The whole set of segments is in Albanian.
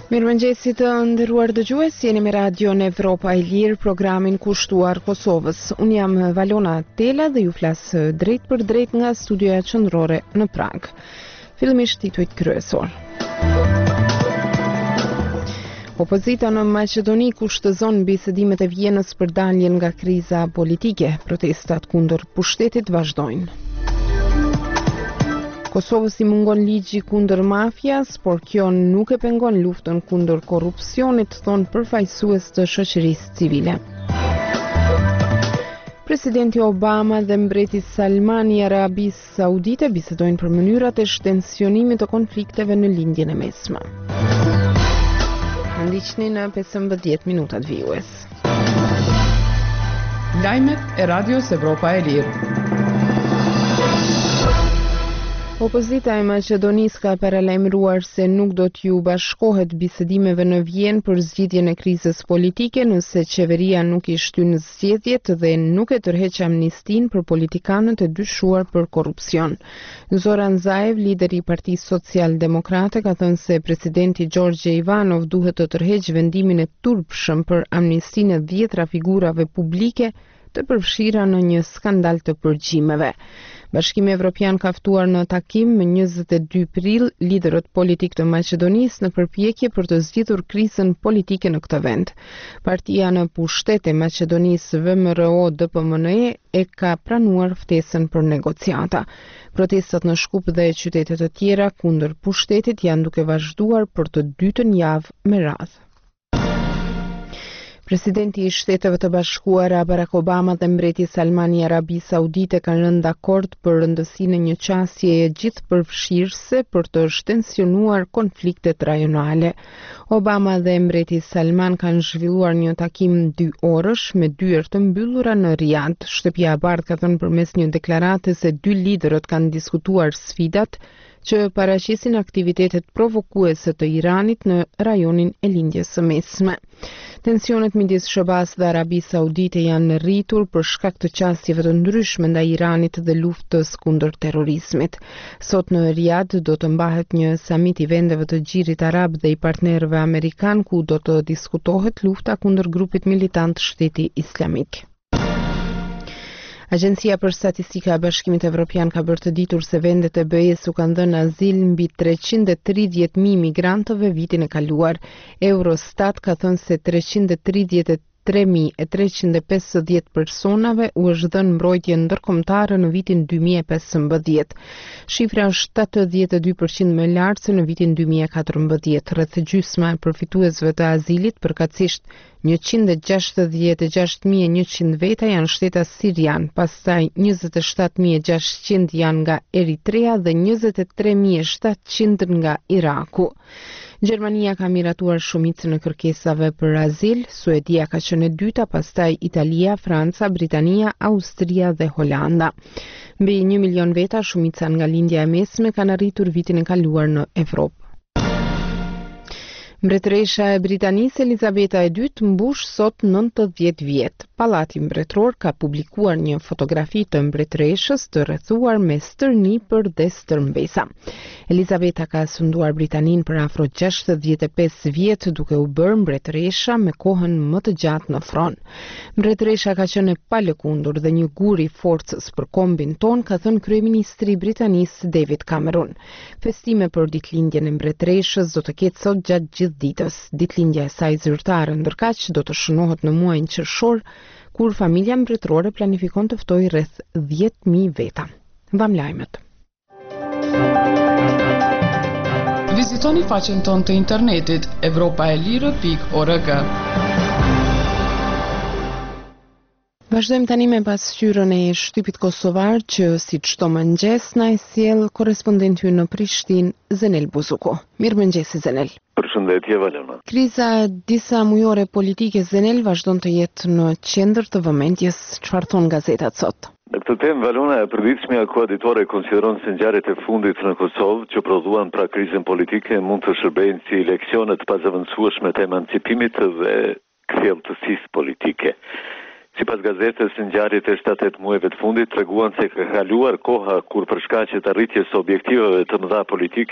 Mirëmëngjesit të nderuar dëgjues, jeni me radion Evropa e Lirë, programin kushtuar Kosovës. Unë jam Valona Tela dhe ju flas drejt për drejt nga studioja qendrore në Prag. Fillimisht titujt kryesor. Opozita në Maqedoni kushtëzon bisedimet e Vjenës për daljen nga kriza politike. Protestat kundër pushtetit vazhdojnë. Kosovës i mungon ligji kundër mafias, por kjo nuk e pengon luftën kundër korrupsionit, thon përfaqësues të shoqërisë civile. Presidenti Obama dhe mbreti Salman i Arabisë Saudite bisedojnë për mënyrat e shtensionimit të konflikteve në lindjen e mesme. Ndiqni në 15 minutat vijues. Lajmet e Radios Evropa e Lirë. Opozita e Maqedonisë ka paralajmëruar se nuk do t'ju bashkohet bisedimeve në Vjenë për zgjidhjen e krizës politike nëse qeveria nuk i shtyn zgjedhjet dhe nuk e tërheq amnistin për politikanët e dyshuar për korrupsion. Zoran Zaev, lideri i Partisë Social-Demokrate, ka thënë se presidenti Gjorgje Ivanov duhet të tërheqë vendimin e turpshëm për amnistinë e 10 figurave publike të përfshira në një skandal të përgjimeve. Bashkimi Evropian ka ftuar në takim më 22 prill liderët politik të Maqedonisë në përpjekje për të zgjidhur krizën politike në këtë vend. Partia në pushtet e Maqedonisë VMRO-DPMNE e ka pranuar ftesën për negociata. Protestat në Shkup dhe qytete të tjera kundër pushtetit janë duke vazhduar për të dytën javë me radhë. Presidenti i Shteteve të Bashkuara Barack Obama dhe mbreti Salman i Arabisë Saudite kanë rënë dakord për rëndësinë e një qasjeje gjithëpërfshirëse për të shtensionuar konfliktet rajonale. Obama dhe mbreti Salman kanë zhvilluar një takim 2 orësh me dyert të mbyllura në Riyadh. Shtëpia e Bardhë ka thënë përmes një deklarate se dy liderët kanë diskutuar sfidat që paraqisin aktivitetet provokuese të Iranit në rajonin e lindjes së mesme. Tensionet midis SBA-s dhe Arabisë Saudite janë rritur për shkak të qasjeve të ndryshme ndaj Iranit dhe luftës kundër terrorizmit. Sot në Riyadh do të mbahet një samit i vendeve të Gjirit Arab dhe i partnerëve amerikan ku do të diskutohet lufta kundër grupit militant Shteti Islamik. Agjencia për Statistika e Bashkimit Evropian ka bërë të ditur se vendet e BE-s u kanë dhënë azil mbi 330.000 migrantëve vitin e kaluar. Eurostat ka thënë se 333.350 personave u është dhënë mbrojtje ndërkombëtare në vitin 2015. Shifra është 82% më lartë se në vitin 2014. Rreth gjysma e përfituesve të azilit, përkatësisht 166.100 veta janë shtetas sirian, pastaj 27.600 janë nga Eritrea dhe 23.700 nga Iraku. Gjermania ka miratuar shumicën e kërkesave për azil, Suedia ka qenë e dyta, pastaj Italia, Franca, Britania, Austria dhe Holanda. Mbi 1 milion veta, shumica nga lindja e mesme, kanë arritur vitin e kaluar në Evropë. Mbretëresha e Britanisë Elizabeta II mbush sot 90 vjet. Pallati mbretëror ka publikuar një fotografi të mbretëreshës të rrethuar me stërni për dhe stërmbesa. Elizabeta ka sunduar Britaninë për afro 65 vjet duke u bërë mbretëresha me kohën më të gjatë në fron. Mbretëresha ka qenë pa lëkundur dhe një gur i forcës për kombin ton, ka thënë kryeministri i Britanisë David Cameron. Festime për ditëlindjen e mbretëreshës do të ketë sot gjatë gjithë ditës. Ditëlindja e saj zyrtare ndërkaq do të shënohet në muajin qershor, kur familja mbretërore planifikon të ftojë rreth 10.000 veta. Mbam lajmet. Vizitoni faqen tonë të internetit evropaelire.org. Vazhdojmë tani me pasqyrën e shtypit kosovar që si çdo mëngjes na e sjell korrespondenti ynë në Prishtinë, Zenel Buzuku. Mirëmëngjes Zenel. Përshëndetje Valona. Kriza disa mujore politike Zenel vazhdon të jetë në qendër të vëmendjes. Çfarë thon gazetat sot? Në këtë temë, Valona, e përditshmja koaditore konsideron se ngjarjet e fundit në Kosovë që prodhuan pra krizën politike mund të shërbejnë si leksione të pazëvendësueshme të emancipimit dhe kthjellësisë politike. Sipas gazetës, ngjarjet e 7-8 muajve të fundit treguan se ka kaluar koha kur për shkaqe të arritjes së objektiveve të mëdha politike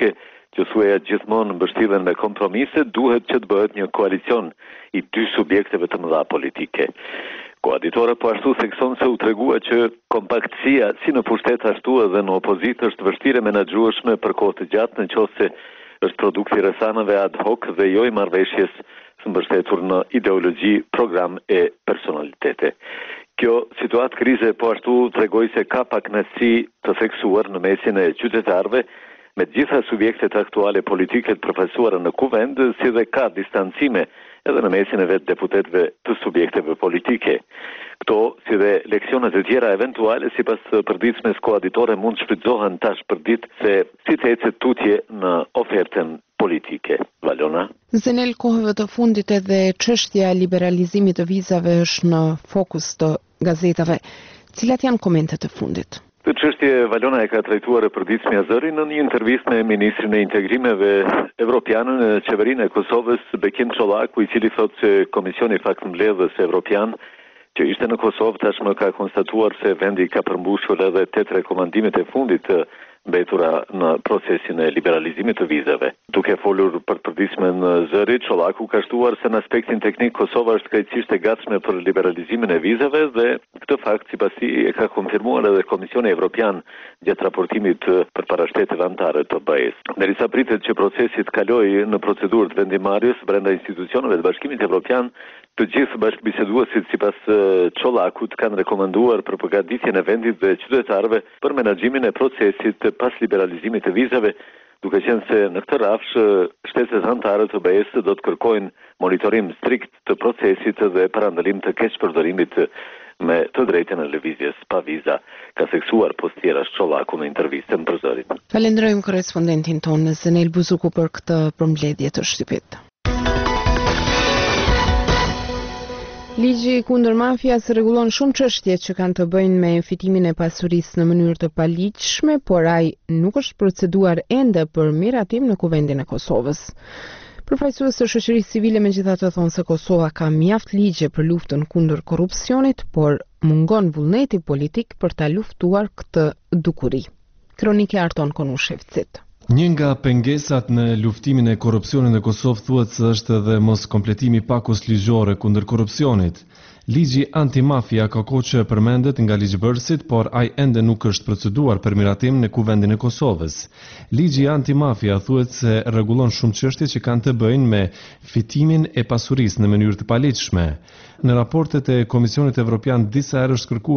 që thuaja gjithmonë mbështillen me kompromise, duhet që të bëhet një koalicion i dy subjekteve të mëdha politike. Koaditora po ashtu thekson se u tregua që kompaktësia si në pushtet ashtu edhe në opozitë është vështirë menaxhueshme për kohë të gjatë nëse është produkti rrethanave ad hoc dhe jo i marrëveshjes së mbështetur në ideologji, program e personalitete. Kjo situatë krize po ashtu tregoi se ka pakënaqësi të theksuar në mesin e qytetarëve me të gjitha subjektet aktuale politike të përfaqësuara në kuvend, si dhe ka distancime edhe në mesin e vetë deputetëve të subjekteve politike. Këto, si dhe leksionet e tjera eventuale, sipas përditshmes koaditore, mund shfrytëzohen tash për ditë se si të ecet tutje në ofertën politike. Valona? Zenel, kohëve të fundit edhe çështja e liberalizimit të vizave është në fokus të gazetave. Cilat janë komentet e fundit? Këtë çështje Valona e ka trajtuar e përditshmi Azëri në një intervistë me ministrin e integrimeve evropian në qeverinë e Kosovës, Bekim Çollaku, i cili thotë se Komisioni Faktëmbledhës Evropian që ishte në Kosovë tashmë ka konstatuar se vendi ka përmbushur edhe 8 rekomandimet e fundit të mbetura në procesin e liberalizimit të vizave. Duke folur për përditshmën Zëri, Çollaku ka shtuar se në aspektin teknik Kosova është krejtësisht e gatshme për liberalizimin e vizave dhe këtë fakt sipas tij e ka konfirmuar edhe Komisioni Evropian gjatë raportimit përpara shteteve anëtare të BE-s. Derisa pritet që procesi të kalojë në procedurë të vendimarrjes brenda institucioneve të Bashkimit Evropian, të gjithë bashkëbiseduesit sipas Çollakut kanë rekomanduar për përgatitjen e vendit dhe qytetarëve për menaxhimin e procesit pas liberalizimit të vizave, duke qenë se në këtë rafsh shtetet anëtare të BE-s do të kërkojnë monitorim strikt të procesit dhe parandalim të keqpërdorimit me të drejtën e lëvizjes pa viza, ka theksuar postierash Çollaku në intervistën për Zërin. Falenderojmë korrespondentin tonë Zenel Buzuku për këtë përmbledhje të shtypit. Ligji kundër mafias rregullon shumë çështje që kanë të bëjnë me fitimin e pasurisë në mënyrë të paligjshme, por ai nuk është proceduar ende për miratim në Kuvendin e Kosovës. Përfaqësues të shoqërisë civile megjithatë thonë se Kosova ka mjaft ligje për luftën kundër korrupsionit, por mungon vullneti politik për ta luftuar këtë dukuri. Kronike Arton Konushevcit. Një nga pengesat në luftimin e korrupsionit në Kosovë thuhet se është edhe mos kompletimi i pakos ligjore kundër korrupsionit. Ligji antimafia ka kohë që përmendet nga ligjbërësit, por ai ende nuk është proceduar për miratim në Kuvendin e Kosovës. Ligji antimafia thuhet se rregullon shumë çështje që kanë të bëjnë me fitimin e pasurisë në mënyrë të paligjshme. Në raportet e Komisionit Evropian disa herë është kërkuar